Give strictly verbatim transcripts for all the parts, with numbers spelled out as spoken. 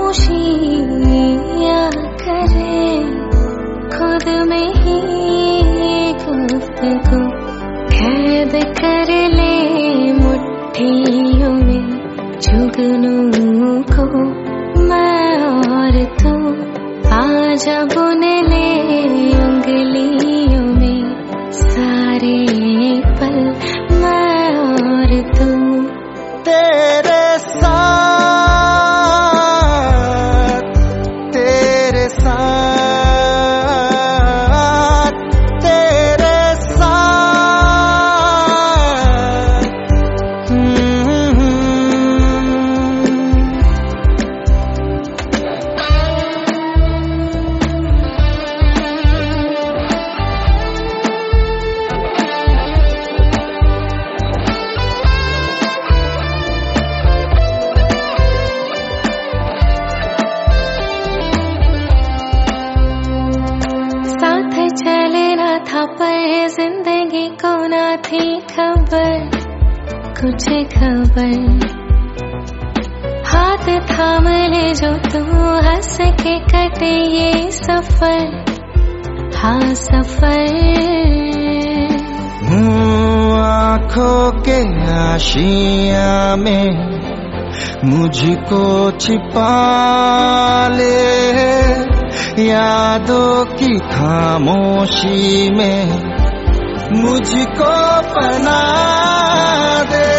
खामोशियाँ करे खुद में ही गुफ्तगू कैद कर ले मुट्ठियों में जुगनू को मैं और तू आजा बुन ले उंगलियों में सारे पल मैं और तू तेरे साथ तेरे साथ तेरे साथ चलना था पर जिंदगी को ना थी खबर कुछ खबर हाथ थाम ले जो तू हंस के कटे ये सफर हाँ सफर आँखों के आशिया में मुझको छिपा ले यादों की खामोशी में मुझको पना दे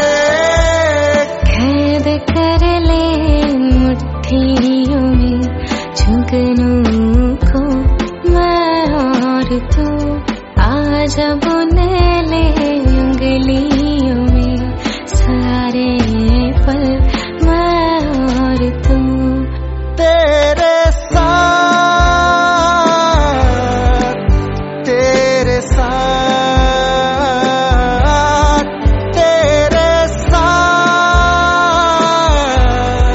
कैद कर ले मुट्ठियों में जुगनू को मैं और तू आजा बुन ले उंगलियों में सारे पल मैं और तू तेरे साथ तेरे साथ तेरे साथ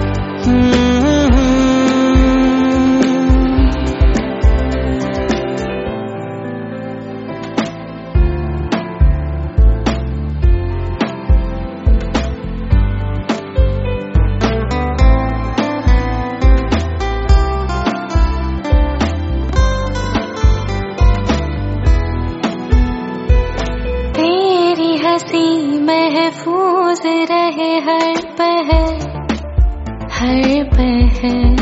हंसी महफूज रहे हर पहर हर पहर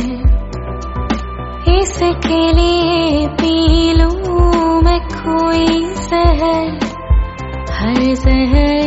इसके लिए पी लूं मैं कोई जहर हर जहर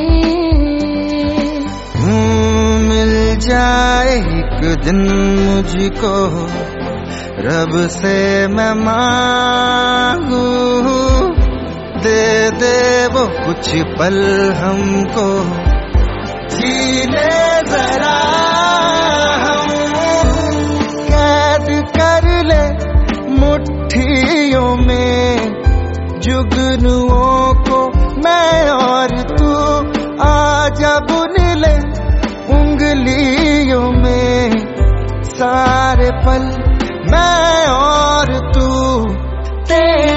मिल जाए एक दिन मुझको रब से मैं मांगू दे दे वो कुछ पल हमको जीने जरा हम कैद कर ले मुट्ठियों में जुगनुओं को मैं और तू आजा बुन ले उंगलियों में सारे पल मैं और तू तेरे